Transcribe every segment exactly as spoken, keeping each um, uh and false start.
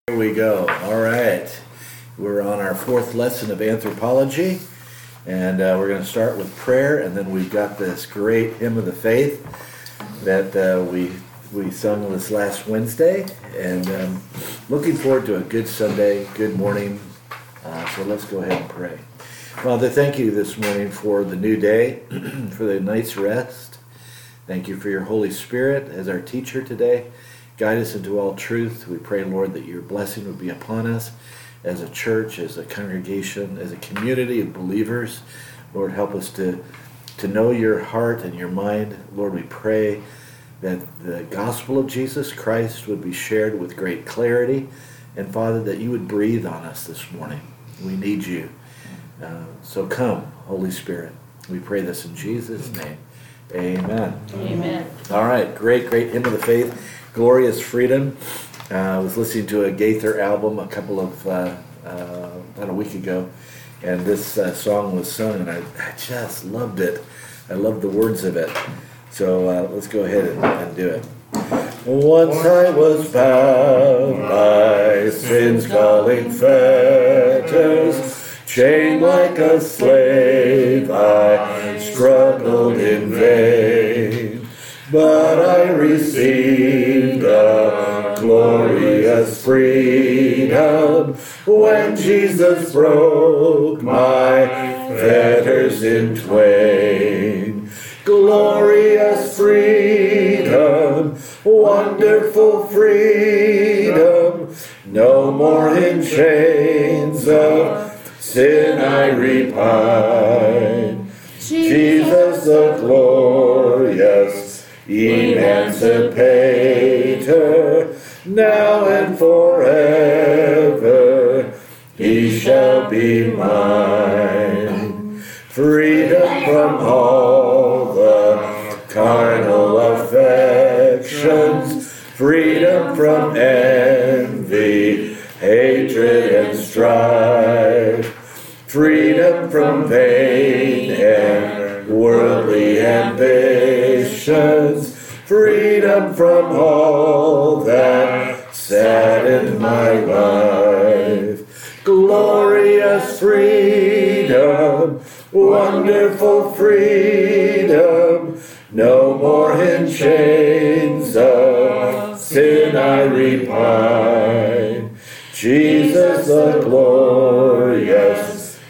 Here we go. All right. We're on our fourth lesson of anthropology, and uh, we're going to start with prayer, and then we've got this great hymn of the faith that uh, we we sung this last Wednesday, and um, looking forward to a good Sunday, good morning. Uh, so let's go ahead and pray. Father, thank you this morning for the new day, for the night's rest. Thank you for your Holy Spirit as our teacher today. Guide us into all truth. We pray, Lord, that your blessing would be upon us as a church, as a congregation, as a community of believers. Lord, help us to, to know your heart and your mind. Lord, we pray that the gospel of Jesus Christ would be shared with great clarity. And, Father, that you would breathe on us this morning. We need you. Uh, so come, Holy Spirit. We pray this in Jesus' name. Amen. Amen. All right, great, great hymn of the faith. Glorious Freedom. Uh, I was listening to a Gaither album a couple of, uh, uh, about a week ago, and this uh, song was sung, and I, I just loved it. I loved the words of it. So uh, let's go ahead and, and do it. Once I was bound by sin's calling fetters, chained like a slave, I struggled in vain. But I received a glorious freedom when Jesus broke my fetters in twain. Glorious freedom, wonderful freedom, no more in chains of sin I repine. Jesus the glorious Emancipator, now and forever, he shall be mine. Freedom from all the carnal affections, freedom from envy, hatred, and strife, freedom from vain and worldly ambitions, freedom from all that saddened my life. Glorious freedom, wonderful freedom, no more in chains of sin I repine. Jesus the glorious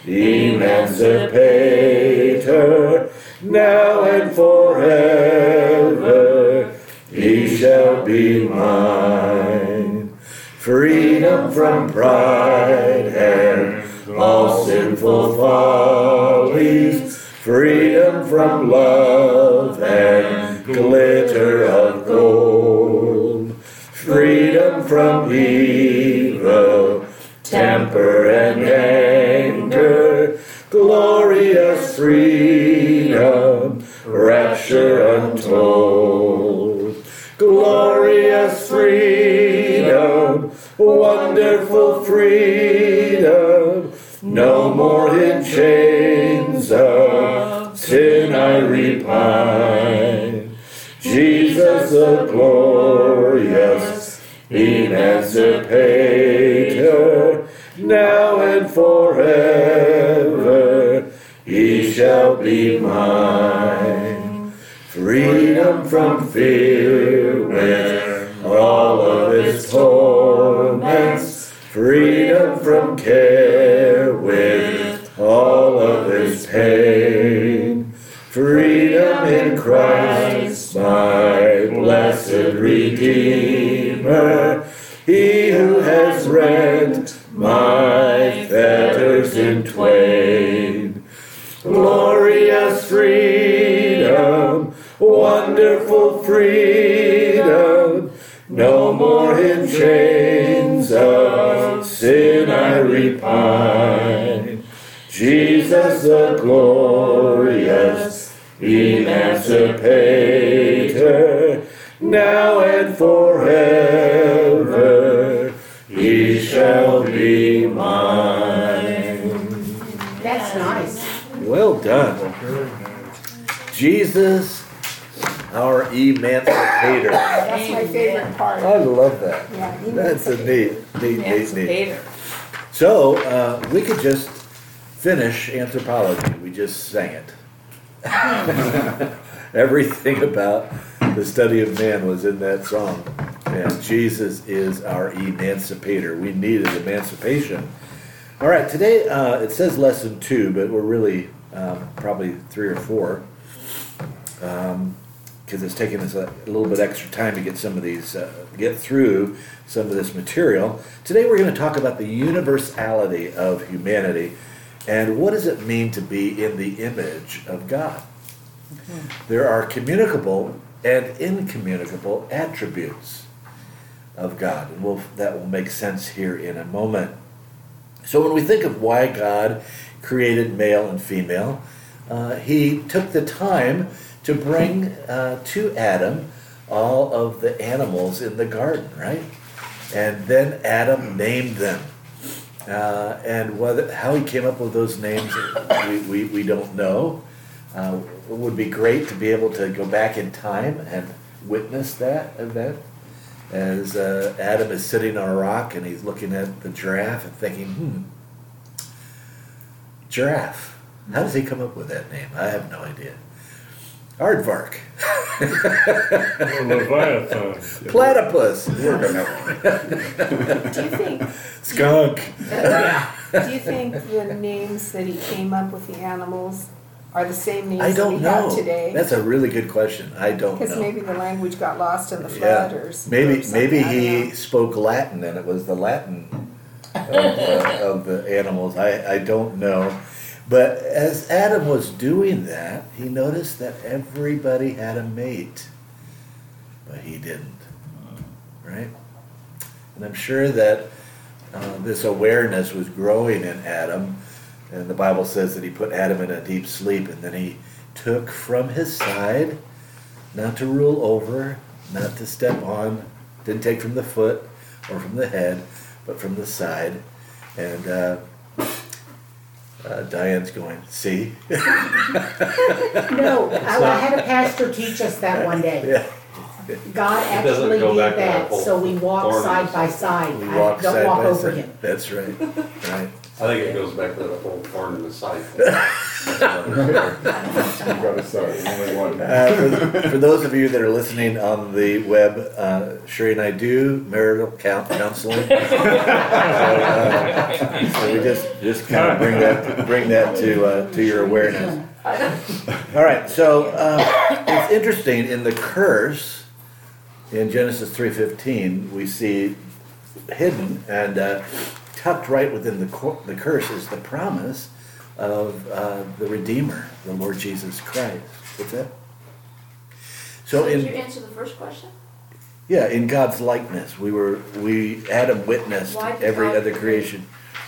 Emancipator, now and forever, he shall be mine. Freedom from pride and all sinful follies, freedom from love and glitter of gold, freedom from evil, temper and anger, glorious freedom, rapture untold. Glorious freedom, wonderful freedom, no more in chains of sin I repine. Jesus the glorious Emancipator, now and forever, he shall be mine. Freedom from fear with all of its torments, freedom from care with all of its pain, freedom in Christ, my blessed Redeemer, he who has rent my fetters in twain. Glorious freedom, wonderful freedom, no more in chains of sin I repine. Jesus the glorious Emancipator, now and forever, he shall be mine. That's nice. Well done. Jesus our emancipator. That's my favorite part. I love that. Yeah, That's a neat, neat, neat, neat. Emancipator. So uh, we could just finish anthropology. We just sang it. Everything about the study of man was in that song. And Jesus is our emancipator. We needed emancipation. All right, today uh, it says lesson two, but we're really um, probably three or four. Um, because it's taking us a, a little bit extra time to get some of these, uh, get through some of this material. Today we're going to talk about the universality of humanity and what does it mean to be in the image of God. Mm-hmm. There are communicable and incommunicable attributes of God, and we'll, that will make sense here in a moment. So when we think of why God created male and female, uh, he took the time to bring uh, to Adam all of the animals in the garden, right? And then Adam named them. Uh, and whether, how he came up with those names, we, we, we don't know. Uh, it would be great to be able to go back in time and witness that event. As uh, Adam is sitting on a rock and he's looking at the giraffe and thinking, hmm, giraffe. How does he come up with that name? I have no idea. Aardvark. Leviathan. Platypus. Do you think? Skunk. Uh, do you think the names that he came up with the animals are the same names I don't that we know. have today? That's a really good question. I don't know. Because maybe the language got lost in the flood, Yeah. or s- Maybe or something. maybe I don't he know. spoke Latin and it was the Latin of, uh, of the animals. I, I don't know. But as Adam was doing that, he noticed that everybody had a mate, but he didn't, right? And I'm sure that uh, this awareness was growing in Adam, and the Bible says that he put Adam in a deep sleep, and then he took from his side, not to rule over, not to step on, didn't take from the foot or from the head, but from the side, and uh, Uh, Diane's going, see? No, I, I had a pastor teach us that one day. Yeah. God It doesn't actually go did back to that that, whole so we walk thorn in side the by side. side. We I- walk Don't side walk by over side. him. That's right. Right. I think it goes back to that whole thorn in the side thing. You've got to start, only one. Uh, for, for those of you that are listening on the web, uh, Sherry and I do marital count counseling. so, uh, so we just just kind of bring that bring that to uh, to your awareness. All right. So uh, it's interesting in the curse in Genesis three fifteen we see hidden and uh, tucked right within the co- the curse is the promise of uh, the Redeemer, the Lord Jesus Christ. What's that? So Did you in answer the first question? yeah, in God's likeness, we were we Adam witnessed Why did every God other create? creation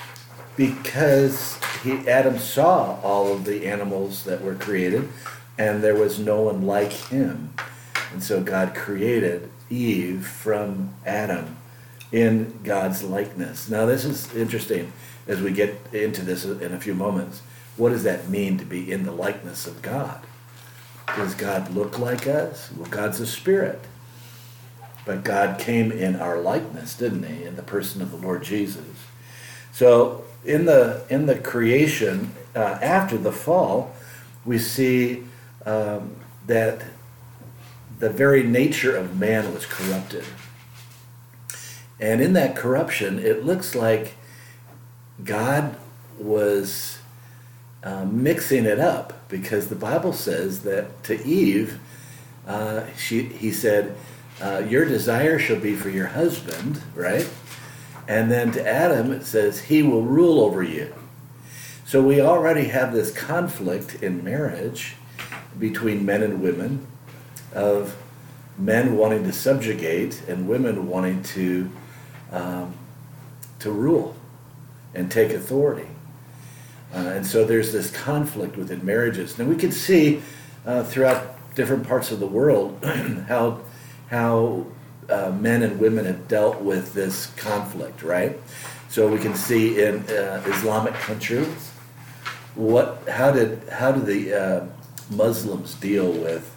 because he Adam saw all of the animals that were created, and there was no one like him, and so God created Eve from Adam in God's likeness. Now this is interesting as we get into this in a few moments. What does that mean to be in the likeness of God? Does God look like us? Well, God's a spirit. But God came in our likeness, didn't he, in the person of the Lord Jesus. So in the in the creation, uh, after the fall, we see um, that the very nature of man was corrupted. And in that corruption, it looks like God was uh, mixing it up, because the Bible says that to Eve, uh, she, he said, uh, your desire shall be for your husband, right? And then to Adam, it says, he will rule over you. So we already have this conflict in marriage between men and women, of men wanting to subjugate and women wanting to um, to rule and take authority. Uh, and so there's this conflict within marriages. Now we can see uh, throughout different parts of the world how how uh, men and women have dealt with this conflict, right? So we can see in uh, Islamic countries, what how did how did the uh, Muslims deal with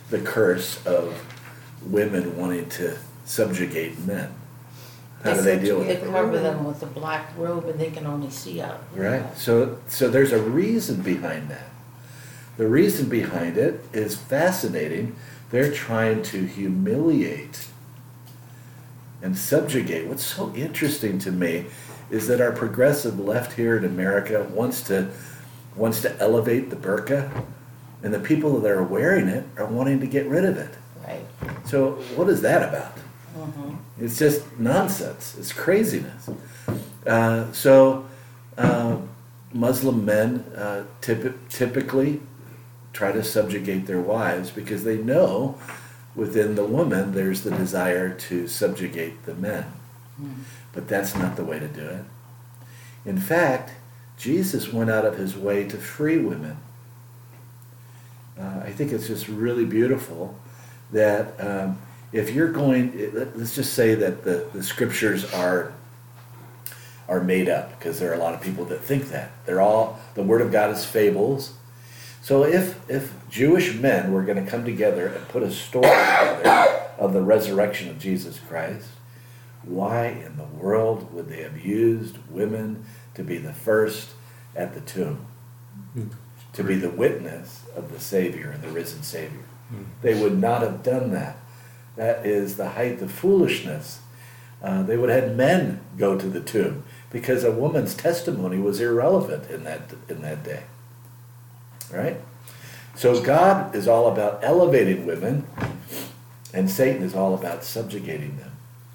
the curse of women wanting to subjugate men? How do they deal with They it? cover them with a black robe and they can only see out. Right. So, so there's a reason behind that. The reason behind it is fascinating. They're trying to humiliate and subjugate. What's so interesting to me is that our progressive left here in America wants to wants to elevate the burqa, and the people that are wearing it are wanting to get rid of it. Right. So what is that about? Mm-hmm. It's just nonsense. It's craziness. Uh, so uh, Muslim men uh, typ- typically try to subjugate their wives because they know within the woman there's the desire to subjugate the men. Mm. But that's not the way to do it. In fact, Jesus went out of his way to free women. Uh, I think it's just really beautiful that um, if you're going, let's just say that the, the scriptures are are made up, because there are a lot of people that think that. They're all, the Word of God is fables. So if, if Jewish men were going to come together and put a story together of the resurrection of Jesus Christ, why in the world would they have used women to be the first at the tomb? Hmm. To be the witness of the Savior and the risen Savior? Hmm. They would not have done that. That is the height of foolishness. Uh, they would have had men go to the tomb because a woman's testimony was irrelevant in that in that day. Right? So God is all about elevating women, and Satan is all about subjugating them.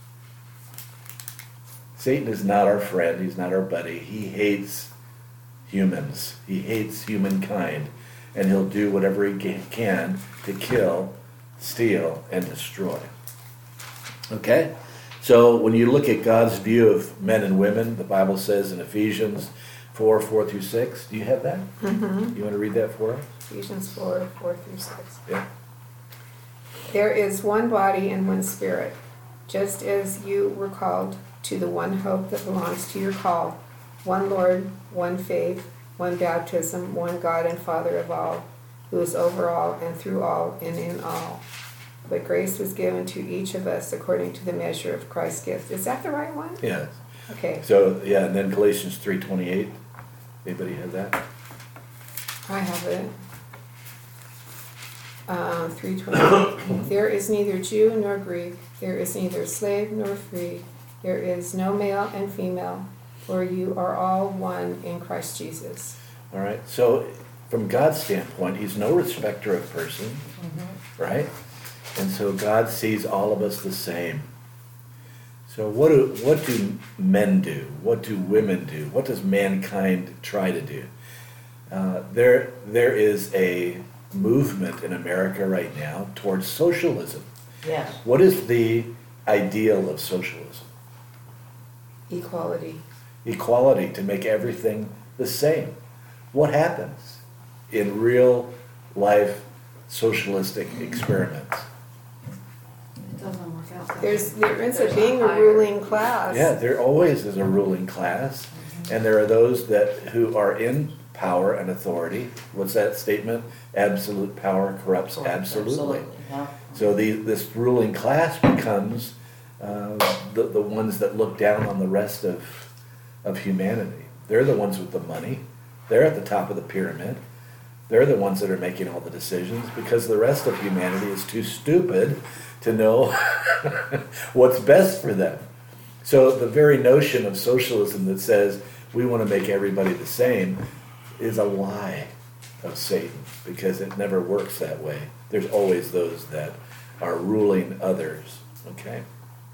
Satan is not our friend. He's not our buddy. He hates humans. He hates humankind, and he'll do whatever he can to kill, steal, and destroy. Okay? So when you look at God's view of men and women, the Bible says in Ephesians four, four through six. Do you have that? Mm-hmm. You want to read that for us? Ephesians four, four through six. Yeah. There is one body and one spirit, just as you were called to the one hope that belongs to your call, one Lord, one faith, one baptism, one God and Father of all, who is over all and through all and in all. But grace was given to each of us according to the measure of Christ's gift. Is that the right one? Yeah. Okay, So, yeah, and then Galatians three twenty-eight. Anybody have that? I have it. Uh, three twenty. There is neither Jew nor Greek. There is neither slave nor free. There is no male and female, for you are all one in Christ Jesus. All right. So, from God's standpoint, he's no respecter of person, Mm-hmm. right? And so God sees all of us the same. So what do what do men do? What do women do? What does mankind try to do? Uh, there there is a movement in America right now towards socialism. Yes. What is the ideal of socialism? Equality. Equality, to make everything the same. What happens in real life socialistic experiments? It doesn't work out. that There's way. there ends up There's being a higher- ruling class. Yeah, there always is a ruling class, and there are those that who are in power and authority. What's that statement? Absolute power corrupts absolutely. Yeah. So the, this ruling class becomes uh, the, the ones that look down on the rest of, of humanity. They're the ones with the money. They're at the top of the pyramid. They're the ones that are making all the decisions because the rest of humanity is too stupid to know what's best for them. So the very notion of socialism that says we want to make everybody the same is a lie of Satan, because it never works that way. There's always those that are ruling others. Okay.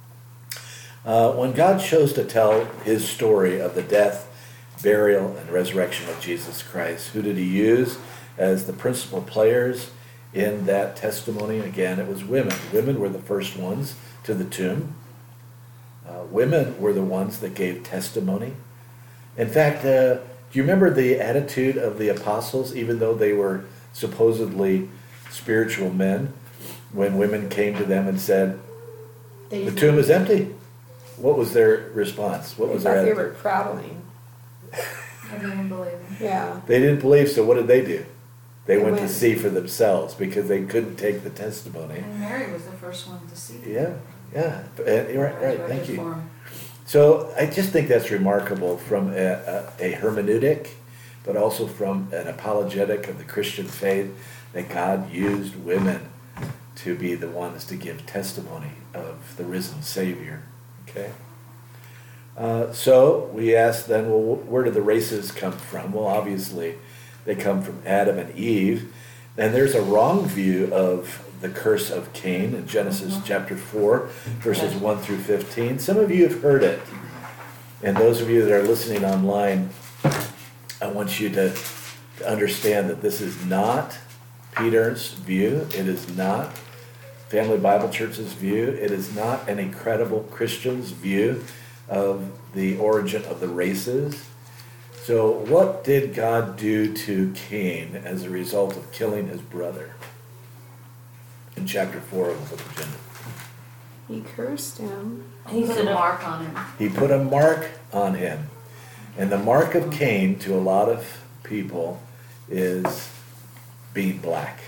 Uh, when God chose to tell his story of the death, burial, and resurrection of Jesus Christ, who did he use as the principal players in that testimony? Again, it was women. Women were the first ones to the tomb. Uh, women were the ones that gave testimony. In fact, uh, do you remember the attitude of the apostles, even though they were supposedly spiritual men, when women came to them and said, They the tomb is empty? What was their response? What They was thought their they attitude? were prattling. I didn't believe it. Yeah. They didn't believe, so what did they do? They They went to went. see for themselves because they couldn't take the testimony. And Mary was the first one to see. Yeah, yeah, and, you're right, right, thank Resurrected you. for him. So I just think that's remarkable from a, a, a hermeneutic, but also from an apologetic of the Christian faith, that God used women to be the ones to give testimony of the risen Savior. Okay? Uh, so we ask then, well, where do the races come from? Well, obviously, they come from Adam and Eve. And there's a wrong view of the curse of Cain in Genesis chapter four, verses one through fifteen. Some of you have heard it. And those of you that are listening online, I want you to, to understand that this is not Peter's view. It is not Family Bible Church's view. It is not any credible Christian's view of the origin of the races. So what did God do to Cain as a result of killing his brother? In chapter four of the book of Genesis. He cursed him. He put a said, mark on him. He put a mark on him. And the mark of Cain to a lot of people is being black.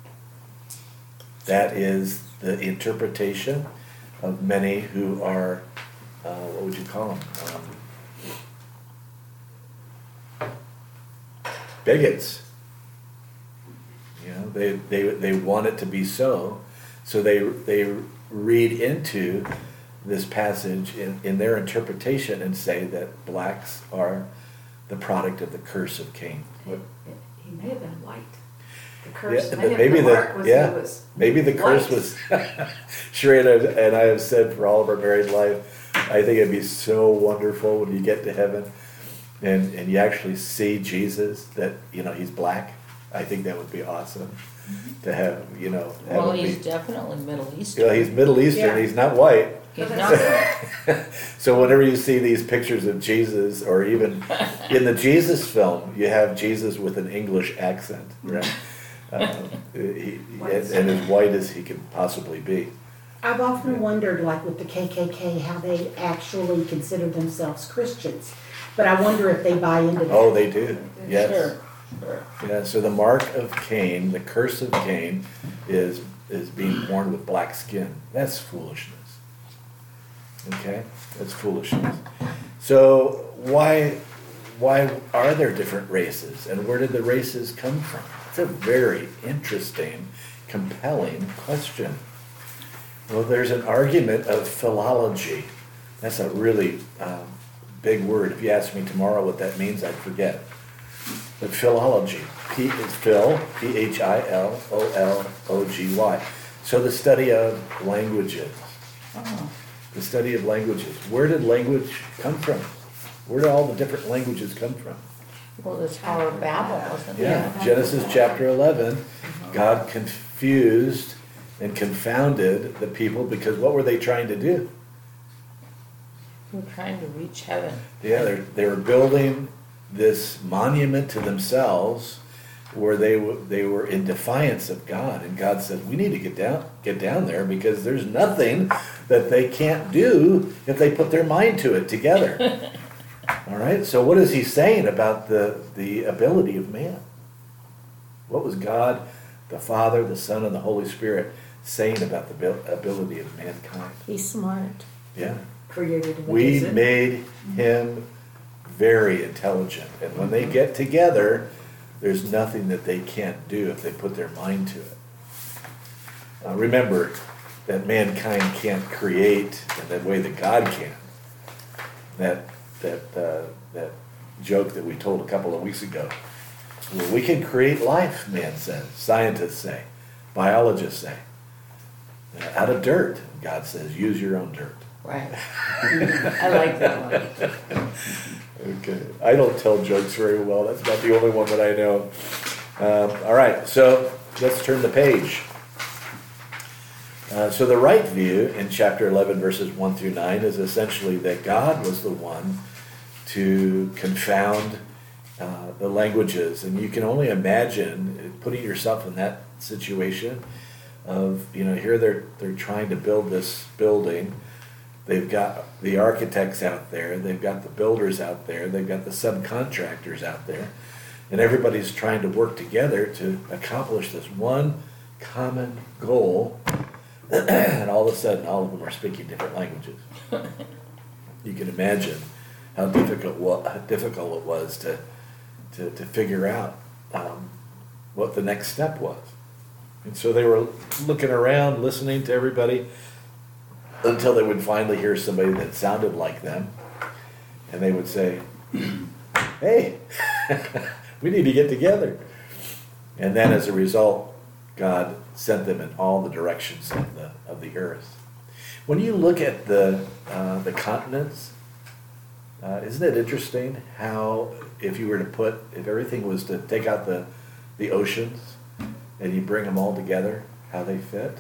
That is the interpretation of many who are, uh, what would you call them? Um, bigots. You know, they, they, they want it to be so. So they, they read into this passage in, in their interpretation and say that blacks are the product of the curse of Cain. He he may have been white. The curse, Yeah, maybe, maybe the the- mark was, yeah. he was Maybe the curse white. was, Sheree and I, and I have said for all of our married life, I think it'd be so wonderful when you get to heaven and, and you actually see Jesus, that, you know, he's black. I think that would be awesome to have, you know. have Well, him he's be, definitely Middle you Eastern. know, he's Middle Eastern, Yeah. he's not white. He's But not that's- So whenever you see these pictures of Jesus, or even in the Jesus film, you have Jesus with an English accent, right? Um, he, and, and as white as he can possibly be. I've often wondered, like with the K K K, how they actually consider themselves Christians. But I wonder if they buy into that. Oh, they do, yes. Sure, sure. Yeah, so the mark of Cain, the curse of Cain, is, is being born with black skin. That's foolishness. Okay, that's foolishness. So why, why are there different races, and where did the races come from? It's a very interesting, compelling question. Well, there's an argument of philology. That's a really um, big word. If you ask me tomorrow what that means, I'd forget. But philology, P is Phil, P H I L O L O G Y. So the study of languages. Oh, The study of languages. Where did language come from? Where did all the different languages come from? well, the Tower of Babel, wasn't it? Yeah, Genesis chapter eleven, God confused and confounded the people because what were they trying to do? We're trying to reach heaven. Yeah, they they were building this monument to themselves where they w- they were in defiance of God, and God said, "We need to get down get down there because there's nothing that they can't do if they put their mind to it together." All right. So what is he saying about the the ability of man? What was God, the Father, the Son, and the Holy Spirit saying about the abil- ability of mankind? He's smart. Yeah. Created in the We desert. made him very intelligent. And when they get together, there's nothing that they can't do if they put their mind to it. Uh, remember that mankind can't create in the way that God can. That, that, uh, that joke that we told a couple of weeks ago. Well, we can create life, man says. Scientists say. Biologists say. Uh, out of dirt, God says, use your own dirt. Right. I like that one. Okay. I don't tell jokes very well. That's not the only one that I know. Um, all right, so let's turn the page. Uh, so the right view in chapter eleven, verses one through nine, is essentially that God was the one to confound uh, the languages. And you can only imagine putting yourself in that situation of, you know, here they're, they're trying to build this building. They've got the architects out there, they've got the builders out there, they've got the subcontractors out there, And everybody's trying to work together to accomplish this one common goal. And all of a sudden, all of them are speaking different languages. You can imagine how difficult what how difficult it was to to, to figure out um, what the next step was. And so they were looking around, listening to everybody, until they would finally hear somebody that sounded like them, and they would say, "Hey, we need to get together." And then, as a result, God sent them in all the directions of the of the earth. When you look at the uh, the continents, uh, isn't it interesting how if you were to put if everything was to take out the the oceans and you bring them all together, how they fit?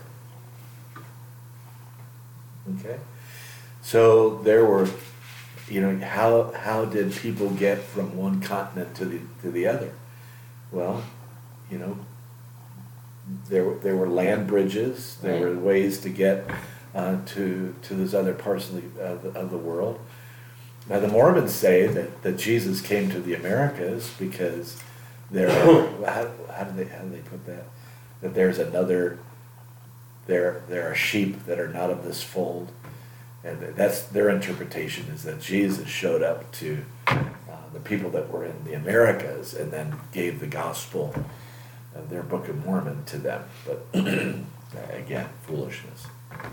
Okay, so there were, you know, how how did people get from one continent to the to the other? Well, you know, there were there were land bridges. There were ways to get uh, to to those other parts of the, of the of the world. Now the Mormons say that, that Jesus came to the Americas because there are, how, how do they how do they put that? That there's another there there are sheep that are not of this fold, and that's their interpretation, is that Jesus showed up to uh, the people that were in the Americas and then gave the gospel of their Book of Mormon to them. But again, foolishness.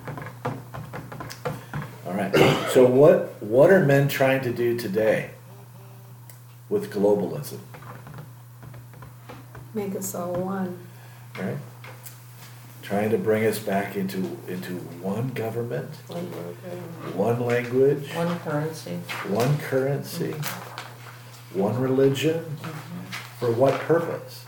All right. So what what are men trying to do today with globalism? Make us all one. Right? Trying to bring us back into into one government, One word, one language, one currency. one currency, one religion. For what purpose?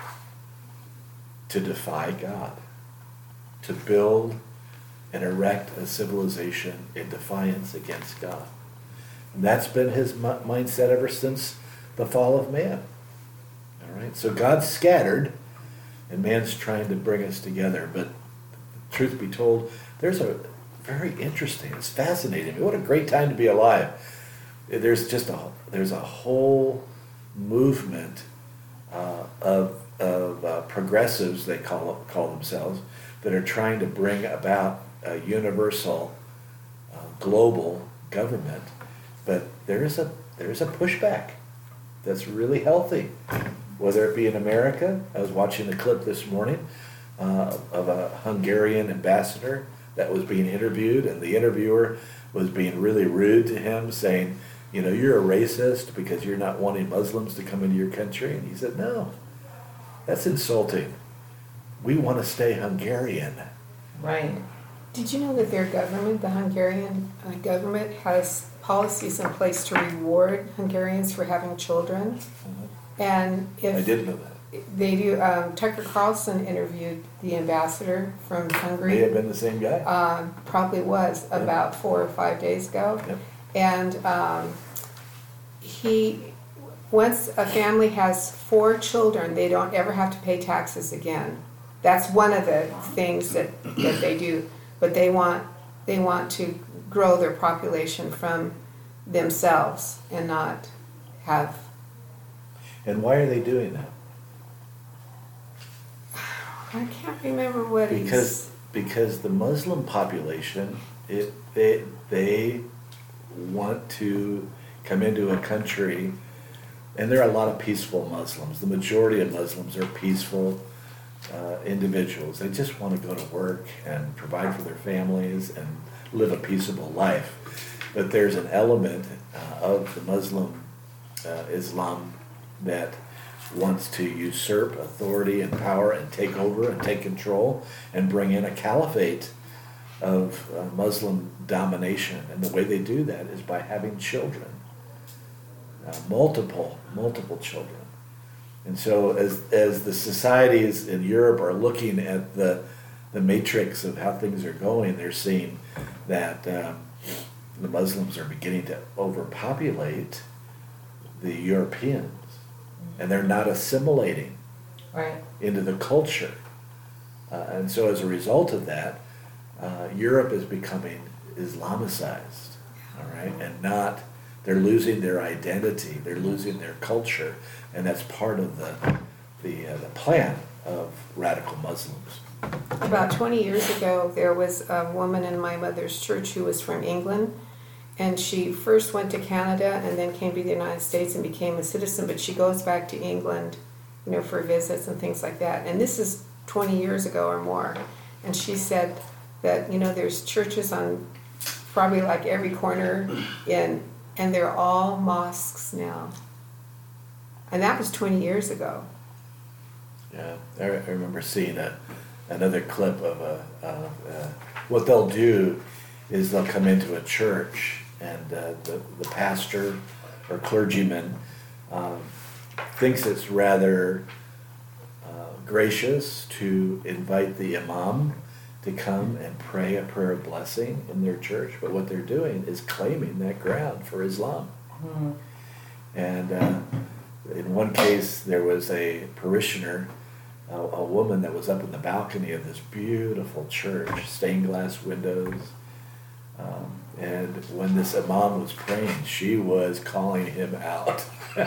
To defy God, to build and erect a civilization in defiance against God. And that's been his mi- mindset ever since the fall of man. All right, so God's scattered, and man's trying to bring us together. But truth be told, there's a very interesting, it's fascinating. What a great time to be alive. There's just a there's a whole movement uh, of of uh, progressives, they call call themselves, that are trying to bring about a universal, uh, global government. But there is a there is a pushback that's really healthy, whether it be in America. I was watching a clip this morning uh, of a Hungarian ambassador that was being interviewed, and the interviewer was being really rude to him, saying, you know, you're a racist because you're not wanting Muslims to come into your country. And he said, no, that's insulting. We want to stay Hungarian. Right. Did you know that their government, the Hungarian uh, government, has policies in place to reward Hungarians for having children? And if I didn't know that. they do, um, Tucker Carlson interviewed the ambassador from Hungary. May have been the same guy. Um, probably was Yeah. about four or five days ago. Yep. And um, he, once a family has four children, they don't ever have to pay taxes again. That's one of the things that, that they do. But they want they want to grow their population from themselves and not have. And why are they doing that? I can't remember what he's. Because because the Muslim population, it they they want to come into a country, and there are a lot of peaceful Muslims. The majority of Muslims are peaceful uh, individuals. They just want to go to work and provide for their families and live a peaceable life. But there's an element uh, of the Muslim uh, Islam that wants to usurp authority and power and take over and take control and bring in a caliphate of uh, Muslim domination. And the way they do that is by having children, uh, multiple, multiple children. And so as as the societies in Europe are looking at the the matrix of how things are going, they're seeing that um, the Muslims are beginning to overpopulate the Europeans, and they're not assimilating Right. into the culture. Uh, and so as a result of that, uh, Europe is becoming Islamicized, all right, and not They're losing their identity. They're losing their culture, and that's part of the the uh, the plan of radical Muslims. About twenty years ago, there was a woman in my mother's church who was from England, and she first went to Canada and then came to the United States and became a citizen, but she goes back to England, you know, for visits and things like that. And this is twenty years ago or more. And she said that, you know, there's churches on probably like every corner in, and they're all mosques now. And that was twenty years ago. Yeah, I, I remember seeing a another clip of a uh, uh, what they'll do is they'll come into a church and uh, the the pastor or clergyman um, thinks it's rather uh, gracious to invite the imam to come and pray a prayer of blessing in their church, but what they're doing is claiming that ground for Islam. Mm. And uh, in one case, there was a parishioner, a, a woman that was up in the balcony of this beautiful church, stained glass windows. Um, and when this imam was praying, she was calling him out.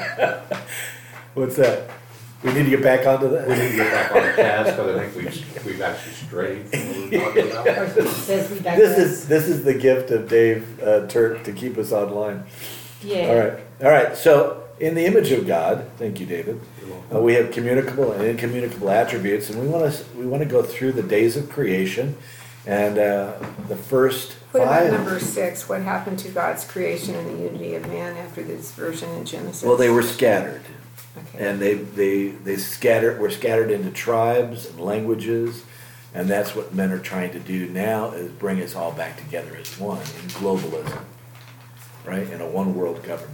What's that? We need to get back onto that. We need to get back on task, but I think we've, we've actually strayed from what we were talking about. Or it says we This digress. is this is the gift of Dave uh, Turk to keep us online. Yeah. All right, all right. So, in the image of God, thank you, David. Uh, we have communicable and incommunicable attributes, and we want to we want to go through the days of creation, and uh, the first What about five. number six? What happened to God's creation and the unity of man after the dispersion in Genesis? Well, they were scattered, Okay. and they they they scattered were scattered into tribes and languages, and that's what men are trying to do now is bring us all back together as one in globalism, right? In a one world government.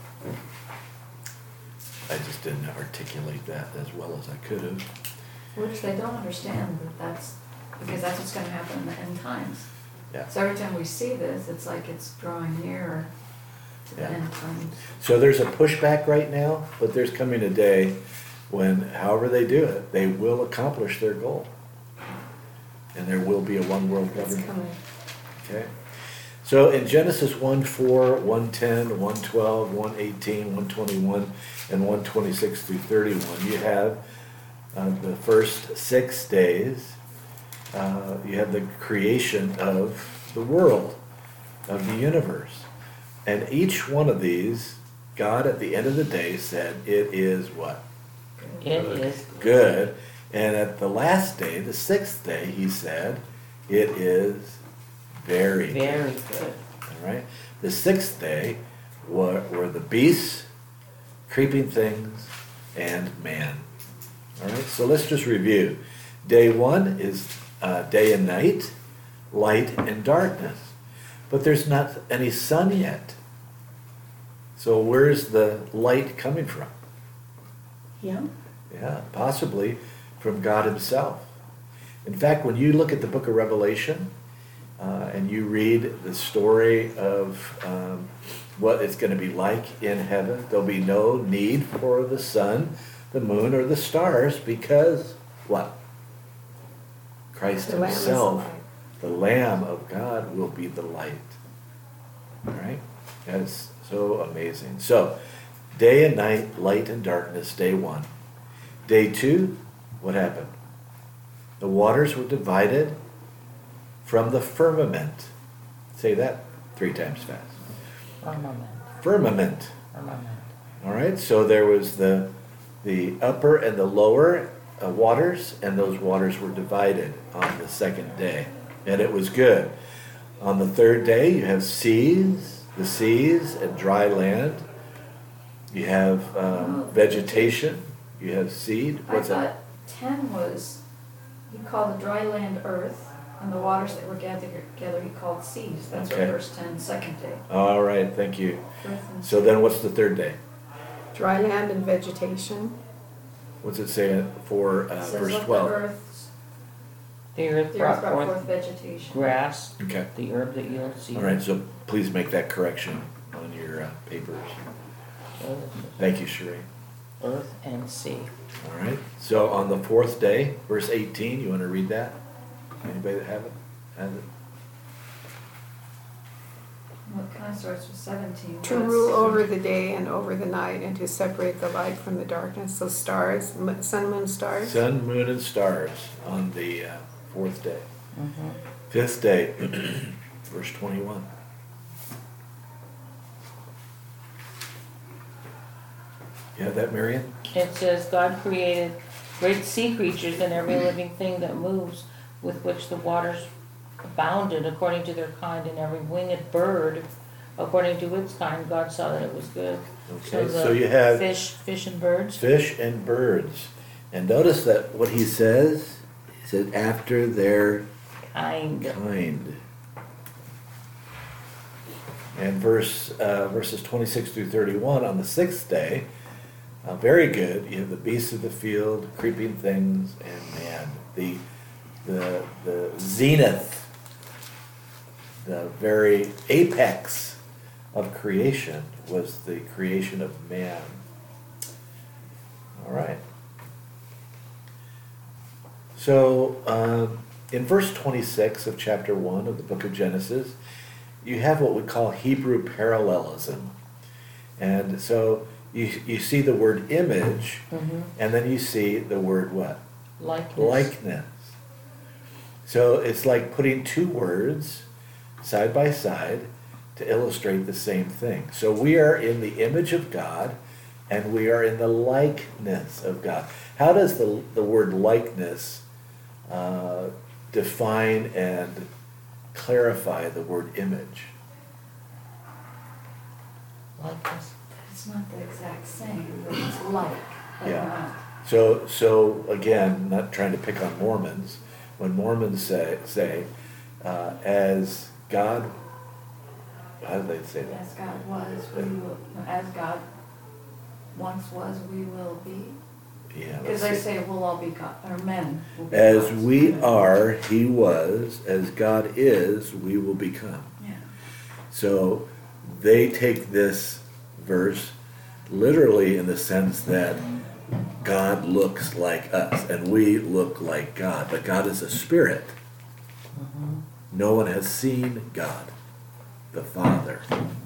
I just didn't articulate that as well as I could have. Which they don't understand that that's, because that's what's gonna happen in the end times. Yeah. So every time we see this, it's like it's drawing nearer to the Yeah. end times. So there's a pushback right now, but there's coming a day when, however they do it, they will accomplish their goal. And there will be a one world It's government. coming. Okay? So in Genesis one four, one ten, one twelve, one eighteen, one twenty-one, and one twenty-six through thirty-one, you have uh, the first six days, uh, you have the creation of the world, of the universe. And each one of these, God at the end of the day said, it is what? It is Good. And at the last day, the sixth day, he said, it is very good. very good. All right. The sixth day were, were the beasts, creeping things, and man. All right. So let's just review. Day one is uh, day and night, light and darkness. But there's not any sun yet. So where's the light coming from? Yeah. Yeah, possibly from God himself. In fact, when you look at the book of Revelation, uh, and you read the story of um, what it's going to be like in heaven, there'll be no need for the sun, the moon, or the stars because what? Christ The Lamb is the himself, light. the Lamb of God, will be the light. All right? That's so amazing. So, day and night, light and darkness, day one. Day two, what happened? The waters were divided from the firmament. Say that three times fast. Firmament. Firmament. Firmament. All right, so there was the the upper and the lower uh, waters, and those waters were divided on the second day, and it was good. On the third day, you have seas, the seas, and dry land. You have um, vegetation. You have seed. I What's thought that? ten was, he called the dry land earth, and the waters that were gathered together he called seas. That's what Okay. verse ten, second day. All right, thank you. Earth and So then, what's the third day? Dry land and vegetation. What's it say for uh, It says, verse "Let the twelve? earth, The earth the brought earth brought forth forth vegetation." grass, Okay. the herb that yields seed. All right, so please make that correction on your uh, papers. Earth- Thank you, Sheree. Earth and sea. All right, so on the fourth day, verse eighteen, you want to read that? Anybody that have it? Has it? Well, it kind of starts with seventeen. To but it's- rule over the day and over the night, and to separate the light from the darkness. So stars, m- sun, moon, stars. Sun, moon, and stars on the uh, fourth day. Mm-hmm. Fifth day, verse twenty-one. You have that, Marion? It says, God created great sea creatures and every living thing that moves, with which the waters abounded according to their kind, and every winged bird according to its kind. God saw that it was good. Okay, the so you have fish, fish and birds. fish and birds. And notice that what he says, he said, after their Kind. kind. And verse uh, verses twenty-six through thirty-one, on the sixth day, uh, very good. You have the beasts of the field, creeping things, and man, the the the zenith, the very apex of creation was the creation of man. All right. So, uh, in verse twenty-six of chapter one of the book of Genesis, you have what we call Hebrew parallelism. And so you, you see the word image, Mhm. and then you see the word what? Likeness. Likeness. So it's like putting two words side by side to illustrate the same thing. So we are in the image of God, and we are in the likeness of God. How does the, the word likeness uh, define and clarify the word image? Likeness. It's not the exact same, but it's like. but Yeah. not. So, so again, not trying to pick on Mormons, when Mormons say, say uh, as God, how do they say that? As God was, we will, no, as God once was, we will be. Yeah, Because let's they see. say we'll all be God, or men will be As gods. we are, he was, as God is, we will become. Yeah. So they take this verse literally in the sense that God looks like us and we look like God, but God is a spirit. No one has seen God, the Father.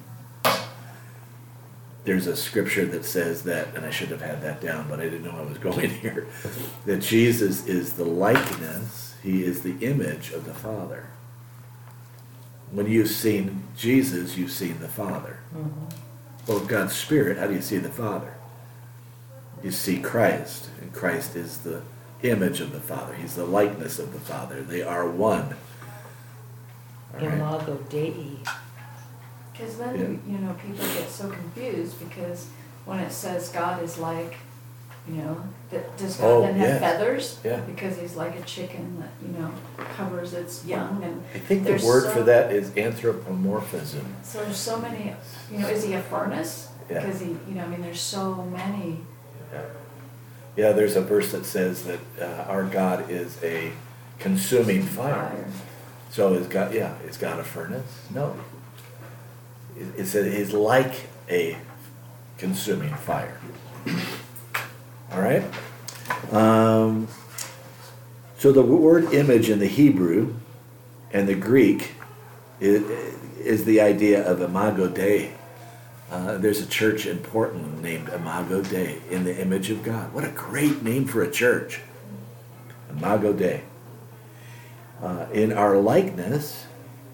There's a scripture that says that, and I should have had that down, but I didn't know I was going here, that Jesus is the likeness, he is the image of the Father. When you've seen Jesus, you've seen the Father. Well, God's Spirit, how do you see the Father? You see Christ, and Christ is the image of the Father. He's the likeness of the Father. They are one. All right? Imago Dei. Because then, Yeah. you, you know, people get so confused because when it says God is like, you know, that, does God Oh, then have yes. feathers? Yeah. Because he's like a chicken that, you know, covers its young and I think the there's word so- for that is anthropomorphism. So there's so many, you know, is he a furnace? Yeah. Because he, you know, I mean, there's so many. Yeah. Yeah, there's a verse that says that uh, our God is a consuming fire. Fire. So is God, yeah, is God a furnace? No. It, it said he's like a consuming fire. All right? Um, so the word image in the Hebrew and the Greek is, is the idea of imago Dei. Uh, there's a church in Portland named Imago Dei, in the image of God. What a great name for a church. Imago Dei. Uh, in our likeness,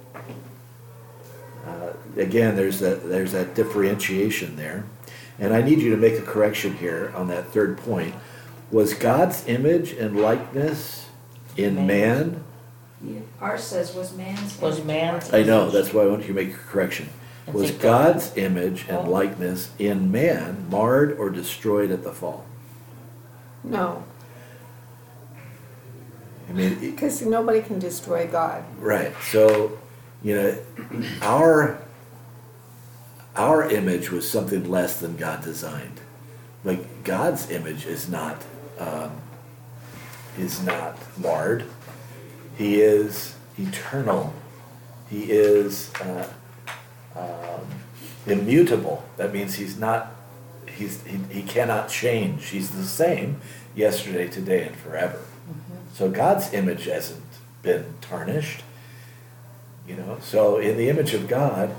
uh, again, there's that, there's that differentiation there. And I need you to make a correction here on that third point. Was God's image and likeness in man? Ours says was man's. Was image. man's- I know, that's why I want you to make a correction. And Was say God. God's image and Oh. likeness in man marred or destroyed at the fall? No, I mean, it- because nobody can destroy God. right, so, you know, our, our image was something less than God designed. Like, God's image is not, um, is not marred. He is eternal. He is, uh, um, immutable. That means he's not, he's, he, he cannot change. He's the same yesterday, today, and forever. So God's image hasn't been tarnished. You know, so in the image of God,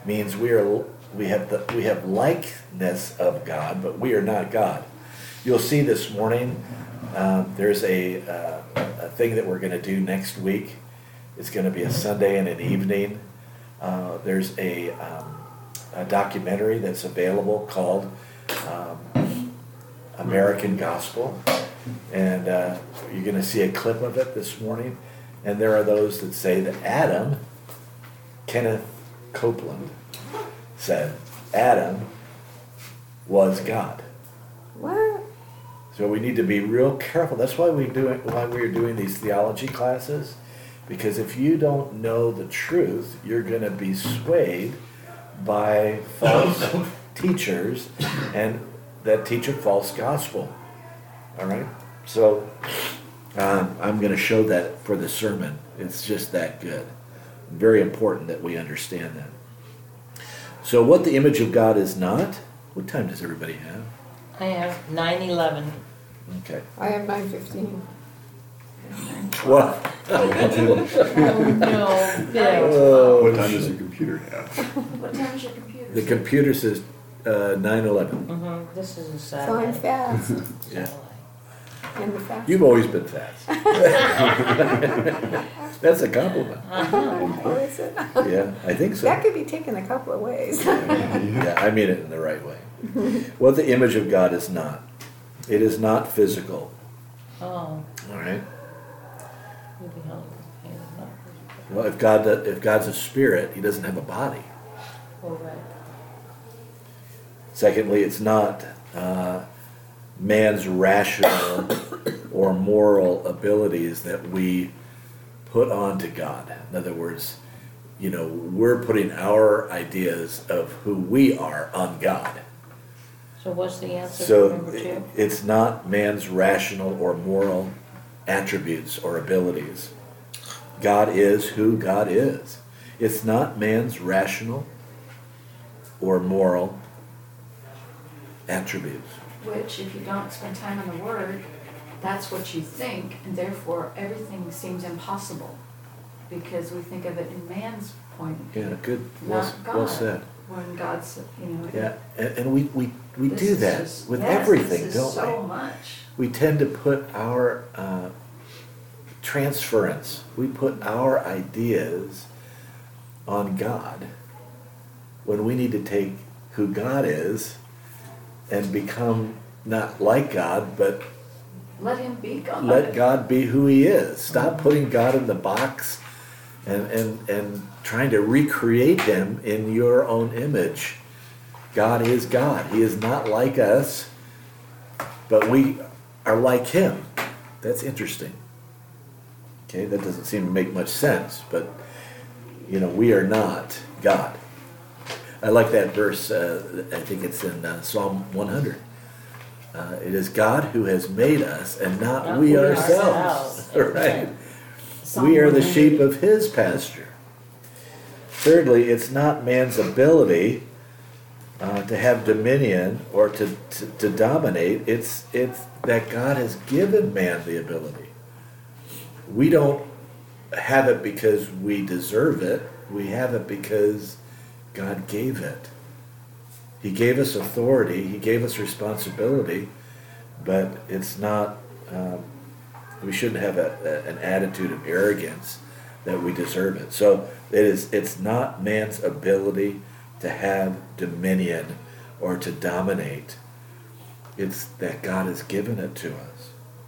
means we are we have the we have likeness of God, but we are not God. You'll see this morning. Um, there's a uh, a thing that we're going to do next week. It's going to be a Sunday and an evening. Uh, there's a, um, a documentary that's available called um, American Gospel, and uh, you're going to see a clip of it this morning. And there are those that say that Adam, Kenneth Copeland, said Adam was God. What? So we need to be real careful. That's why we do it, why we're doing these theology classes, because if you don't know the truth, you're going to be swayed by false teachers and that teach a false gospel. All right? So um, I'm going to show that for the sermon. It's just that good. Very important that we understand that. So what the image of God is not, what time does everybody have? I have nine eleven. Okay. I have nine fifteen. Well, Oh, no, Bill. oh, What time does your computer have? What time is your computer? the computer says uh, nine eleven. Mm-hmm, this is a So I'm Saturday. fast. Yeah. And the fast. You've always been fast. That's a compliment. Oh, is it? Yeah, I think so. That could be taken a couple of ways. Yeah, I mean it in the right way. What the image of God is not. It is not physical. Oh, All right. who the hell is it? Not physical. Well, if God, if God's a spirit, He doesn't have a body. Oh, right. Secondly, it's not uh, man's rational or moral abilities that we put onto God. In other words, you know, we're putting our ideas of who we are on God. So what's the answer for So number two? it's not man's rational or moral attributes or abilities. God is who God is. It's not man's rational or moral attributes. Which, if you don't spend time in the Word, that's what you think, and therefore everything seems impossible. Because we think of it in man's point of view, Yeah, good. Well, not God. well said. When God's, you know. Yeah, and, and we, we, we this do is that just- with yes, everything, this is don't so we? much. We tend to put our uh, transference, we put our ideas on God when we need to take who God is and become not like God, but Let him be God. let God be who He is. Stop putting God in the box and, and, and trying to recreate Him in your own image. God is God. He is not like us, but we are like Him. That's interesting. Okay, that doesn't seem to make much sense, but, you know, we are not God. I like that verse, uh, I think it's in uh, Psalm one hundred. Uh, it is God who has made us and not, Not we we ourselves. ourselves. Right? Psalm We are the one hundred. sheep of His pasture. Thirdly, it's not man's ability uh, to have dominion or to, to, to dominate. It's, it's that God has given man the ability. We don't have it because we deserve it. We have it because God gave it. He gave us authority. He gave us responsibility, but it's not, um, we shouldn't have a, a, an attitude of arrogance that we deserve it. So it is, it's not man's ability to have dominion or to dominate. It's that God has given it to us.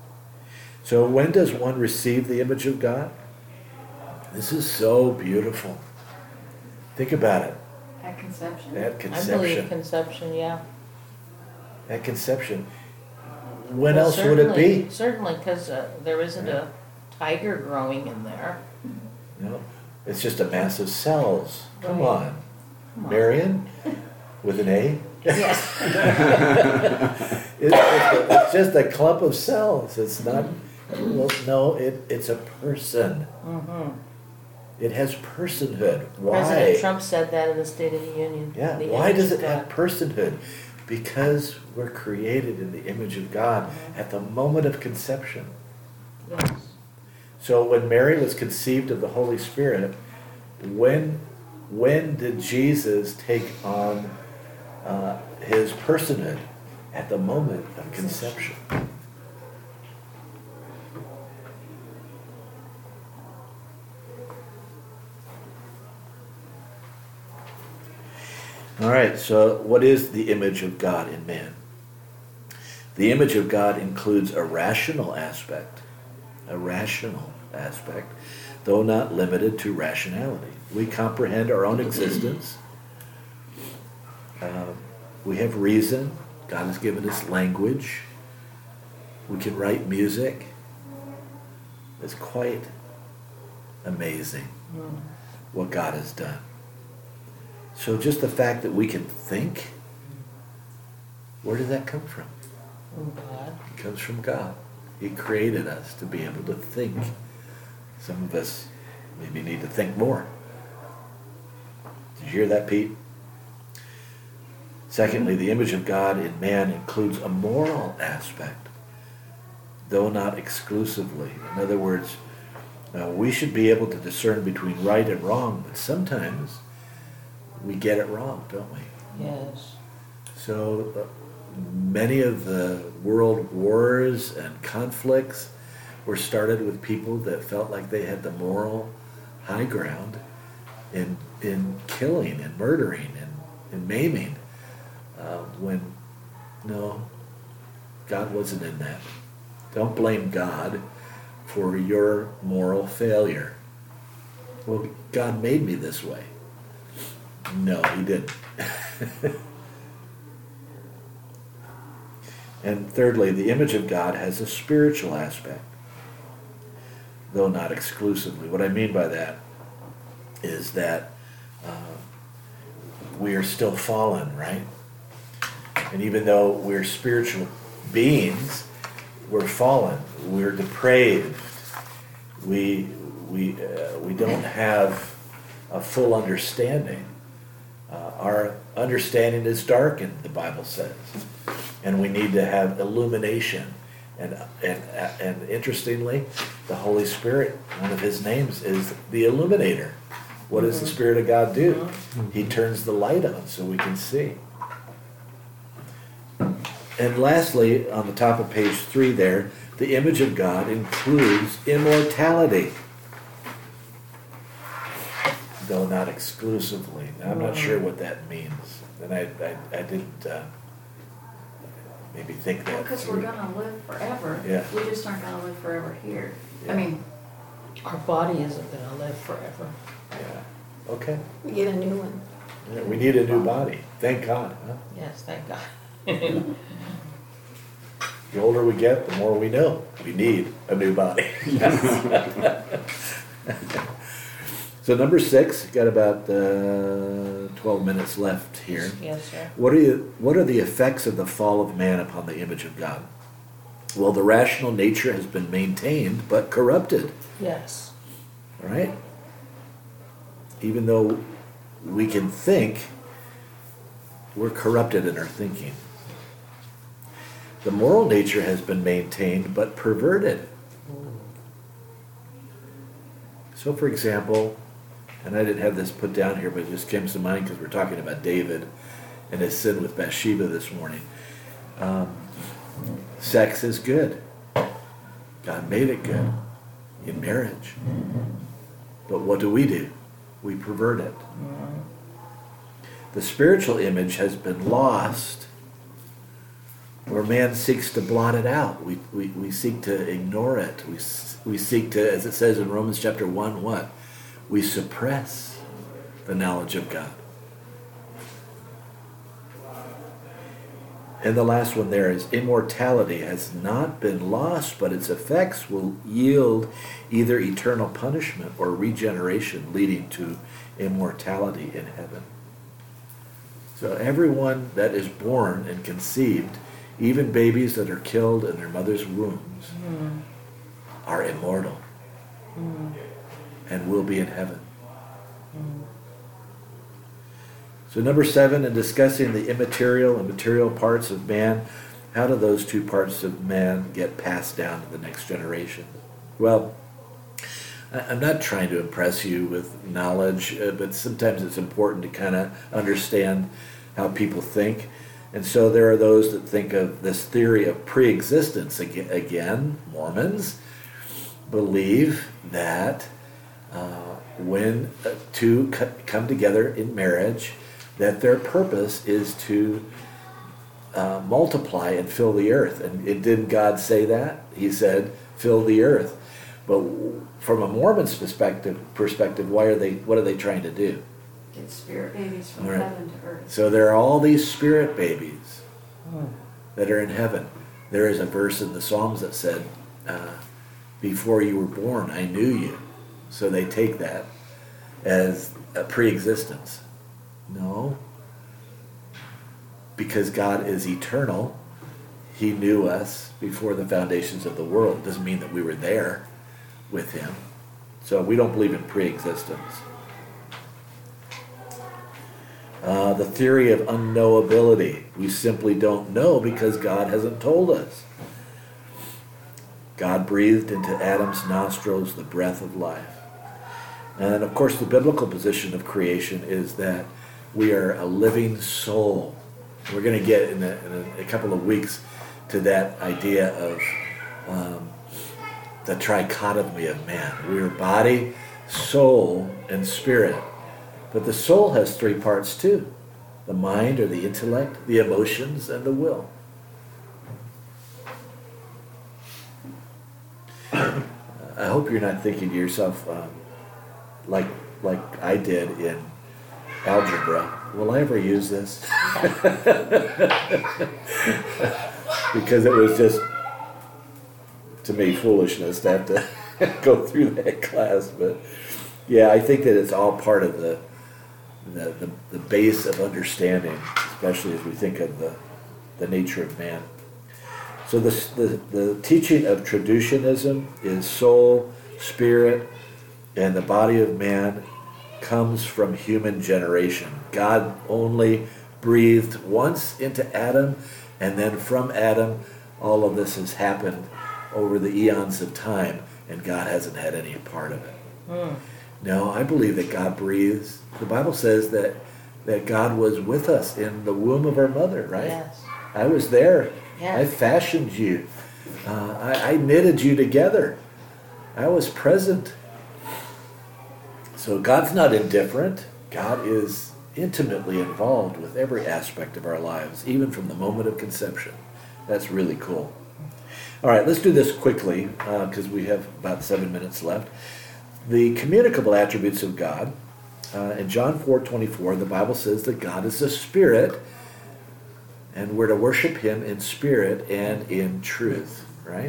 So when does one receive the image of God? This is so beautiful. Think about it. At conception. At I believe conception. conception, yeah. At conception. When Well, else would it certainly- be? Certainly, because uh, there isn't a tiger growing in there. No, it's just a mass of cells. Come Right. on. Come on. Marion, with an A? Yes. It's just a, it's just a clump of cells. It's not, well, no, it, it's a person. Mhm. It has personhood. President Why? Trump said that in the State of the Union. Yeah, The why image does of it have God. personhood? Because we're created in the image of God at the moment of conception. Yes. So when Mary was conceived of the Holy Spirit, when when did Jesus take on uh, his personhood? At the moment of conception. All right, so what is the image of God in man? The image of God includes a rational aspect, a rational aspect, though not limited to rationality. We comprehend our own existence. Uh, we have reason. God has given us language. We can write music. It's quite amazing what God has done. So just the fact that we can think, where did that come from? Oh, God. It comes from God. He created us to be able to think. Some of us maybe need to think more. Did you hear that, Pete? Secondly, the image of God in man includes a moral aspect, though not exclusively. In other words, uh, we should be able to discern between right and wrong, but sometimes we get it wrong, don't we? Yes. So uh, many of the world wars and conflicts were started with people that felt like they had the moral high ground in in killing and murdering and, and maiming. Uh, when, no, God wasn't in that. Don't blame God for your moral failure. Well, God made me this way. No, he didn't. And thirdly, the image of God has a spiritual aspect, though not exclusively. What I mean by that is that uh, we are still fallen, right? And even though we're spiritual beings, we're fallen. We're depraved. We we uh, we don't have a full understanding. Uh, our understanding is darkened, the Bible says, and we need to have illumination. And and and interestingly, the Holy Spirit, one of His names is the Illuminator. What does the Spirit of God do? He turns the light on so we can see. And lastly, on the top of page three there, the image of God includes immortality, though not exclusively. Now, I'm not sure what that means, and I I, I didn't uh, maybe think that Because we're through. gonna live forever. Yeah. We just aren't gonna live forever here. Yeah. I mean, Our body isn't going to live forever. Yeah. Okay. We get a new one. Yeah, we need a new body. Thank God. Huh? Yes, thank God. The older we get, the more we know we need a new body. So number six, got about uh, twelve minutes left here. Yes, sir. What are you, what are the effects of the fall of man upon the image of God? Well, the rational nature has been maintained but corrupted. Yes. All right? Even though we can think, we're corrupted in our thinking. The moral nature has been maintained but perverted. So, for example, and I didn't have this put down here, but it just came to mind because we're talking about David and his sin with Bathsheba this morning. Um, sex is good. God made it good in marriage. But what do we do? We pervert it. The spiritual image has been lost, where man seeks to blot it out. We, we, we seek to ignore it. We, we seek to, as it says in Romans chapter one, what? We suppress the knowledge of God. And the last one there is immortality has not been lost, but its effects will yield either eternal punishment or regeneration, leading to immortality in heaven. So everyone that is born and conceived, even babies that are killed in their mother's wombs, mm. are immortal mm. and will be in heaven. Mm. So number seven, in discussing the immaterial and material parts of man, how do those two parts of man get passed down to the next generation? Well, I, I'm not trying to impress you with knowledge, uh, but sometimes it's important to kind of understand how people think. And so there are those that think of this theory of pre-existence. Again, again Mormons believe that uh, when uh, two c- come together in marriage, that their purpose is to uh, multiply and fill the earth. And it, didn't God say that? He said, fill the earth. But from a Mormon's perspective, perspective, why are they? What are they trying to do? Get spirit babies from Right. heaven to earth. So there are all these spirit babies that are in heaven. There is a verse in the Psalms that said, uh, before you were born, I knew you. So they take that as a pre-existence. No. Because God is eternal, he knew us before the foundations of the world. Doesn't mean that we were there with him. So we don't believe in pre-existence. Uh, the theory of unknowability. We simply don't know because God hasn't told us. God breathed into Adam's nostrils the breath of life. And of course the biblical position of creation is that we are a living soul. We're going to get in a, in a, a couple of weeks to that idea of um, the trichotomy of man. We are body, soul, and spirit. But the soul has three parts too. The mind or the intellect, the emotions, and the will. I hope you're not thinking to yourself, um, like like I did in algebra, will I ever use this? Because it was just, to me, foolishness to have to go through that class. But yeah, I think that it's all part of the the, the, the base of understanding, especially as we think of the, the nature of man. So this, the, the teaching of traducianism is soul, spirit, and the body of man comes from human generation. God only breathed once into Adam, and then from Adam, all of this has happened over the eons of time, and God hasn't had any part of it. Mm. No, I believe that God breathes. The Bible says that, that God was with us in the womb of our mother, right? Yes. I was there. Yes. I fashioned you. Uh, I, I knitted you together. I was present. So God's not indifferent. God is intimately involved with every aspect of our lives, even from the moment of conception. That's really cool. All right, let's do this quickly because uh, we have about seven minutes left. The communicable attributes of God. Uh, in John four twenty-four, the Bible says that God is a spirit, and we're to worship him in spirit and in truth, right?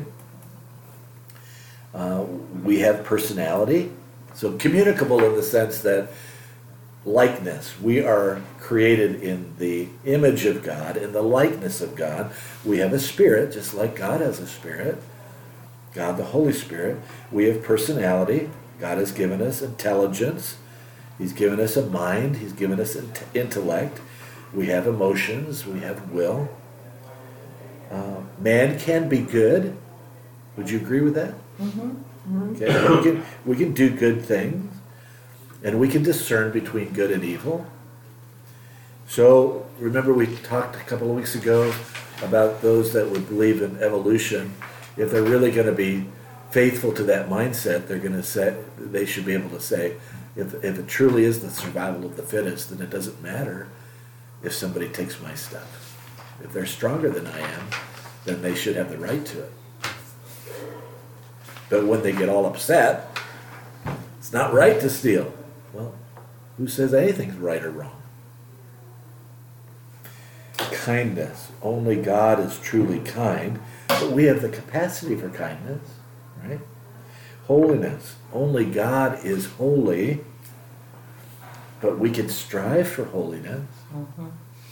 Uh, we have personality. So communicable in the sense that likeness. We are created in the image of God, in the likeness of God. We have a spirit, just like God has a spirit. God the Holy Spirit. We have personality. God has given us intelligence. He's given us a mind. He's given us int- intellect. We have emotions. We have will. Uh, man can be good. Would you agree with that? Mm-hmm. Mm-hmm. Okay. We can, we can do good things. And we can discern between good and evil. So, remember we talked a couple of weeks ago about those that would believe in evolution. If they're really going to be faithful to that mindset, they're going to say, they should be able to say, if, if it truly is the survival of the fittest, then it doesn't matter if somebody takes my stuff. If they're stronger than I am, then they should have the right to it. But when they get all upset, it's not right to steal. Well, who says anything's right or wrong? Kindness. Only God is truly kind, but we have the capacity for kindness, right? Holiness. Only God is holy, but we can strive for holiness. Mm-hmm.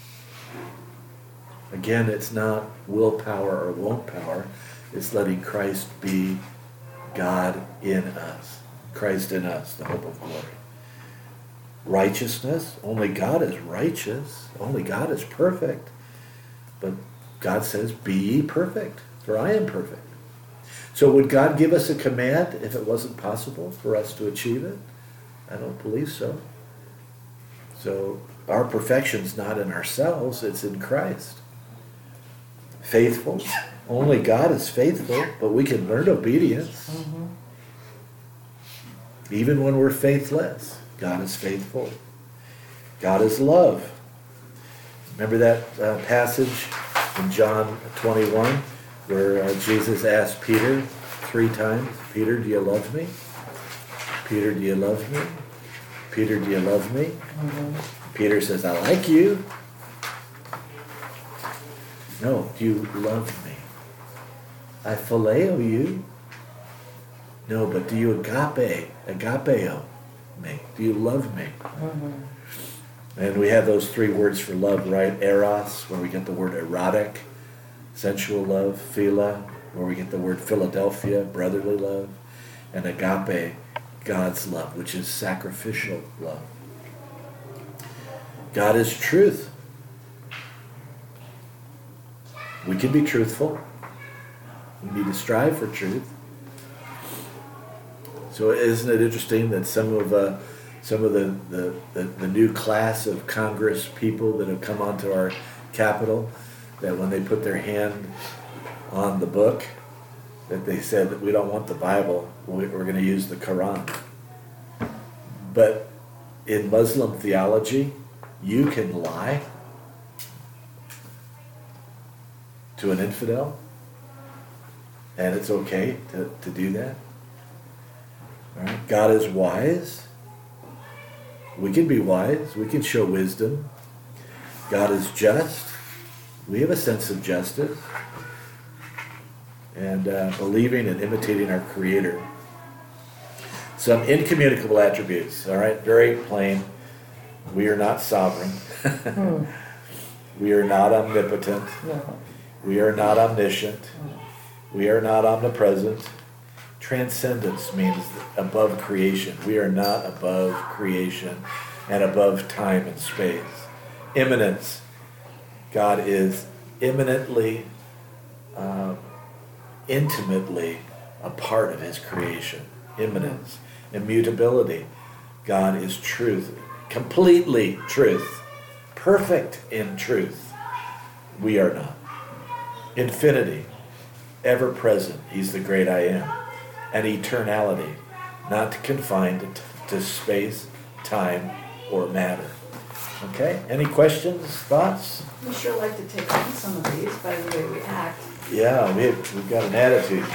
Again, it's not willpower or won't power. It's letting Christ be God in us. Christ in us, the hope of glory. Righteousness. Only God is righteous. Only God is perfect. But God says, be ye perfect, for I am perfect. So would God give us a command if it wasn't possible for us to achieve it? I don't believe so. So our perfection's not in ourselves, it's in Christ. Faithful. Only God is faithful, but we can learn obedience. Mhm. Even when we're faithless, God is faithful. God is love. Remember that uh, passage in John twenty-one where uh, Jesus asked Peter three times, Peter, do you love me? Peter, do you love me? Peter, do you love me? Mhm. Peter says, I like you. No, do you love me? I phileo you. No, but do you agape, agapeo me? Do you love me? Mhm. And we have those three words for love, right? Eros, where we get the word erotic, sensual love. Phila, where we get the word Philadelphia, brotherly love. And agape, God's love, which is sacrificial love. God is truth. We can be truthful. We need to strive for truth. So isn't it interesting that some of uh, some of the, the, the, the new class of Congress people that have come onto our Capitol, that when they put their hand on the book, that they said that we don't want the Bible, we're going to use the Quran. But in Muslim theology, you can lie to an infidel, and it's okay to, to do that. All right? God is wise. We can be wise. We can show wisdom. God is just. We have a sense of justice. And uh, believing and imitating our Creator. Some incommunicable attributes, all right? Very plain. We are not sovereign. Hmm. We are not omnipotent. No. We are not omniscient. We are not omnipresent. Transcendence means above creation. We are not above creation and above time and space. Immanence. God is immanently, uh, intimately a part of his creation. Immanence. Immutability. God is truth. Completely truth. Perfect in truth. We are not. Infinity. Ever present. He's the great I am. And eternality. Not confined to, to space, time, or matter. Okay? Any questions, thoughts? We sure like to take on some of these by the way we act. Yeah, we, we've got an attitude.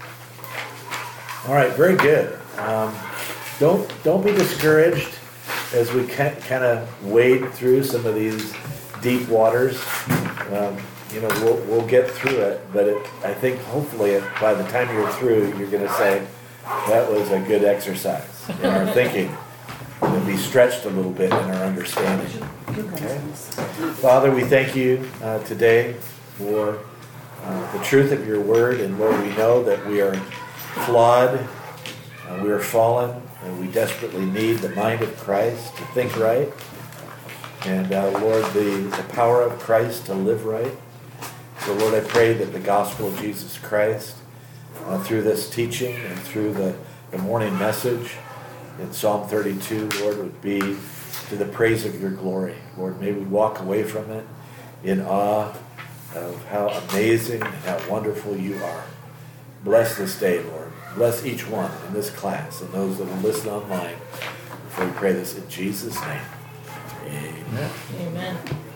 All right, very good. Um, don't don't be discouraged as we kind of wade through some of these deep waters. Um, you know, we'll we'll get through it, but it, I think hopefully by the time you're through, you're going to say that was a good exercise in our thinking. And be stretched a little bit in our understanding. Okay? Father, we thank you uh, today for uh, the truth of your word, and Lord, we know that we are flawed, uh, we are fallen, and we desperately need the mind of Christ to think right, and uh, Lord, the, the power of Christ to live right. So Lord, I pray that the gospel of Jesus Christ, uh, through this teaching and through the, the morning message in Psalm thirty-two, Lord, would be to the praise of your glory. Lord, may we walk away from it in awe of how amazing and how wonderful you are. Bless this day, Lord. Bless each one in this class and those that will listen online. For we pray this in Jesus' name. Amen. Amen.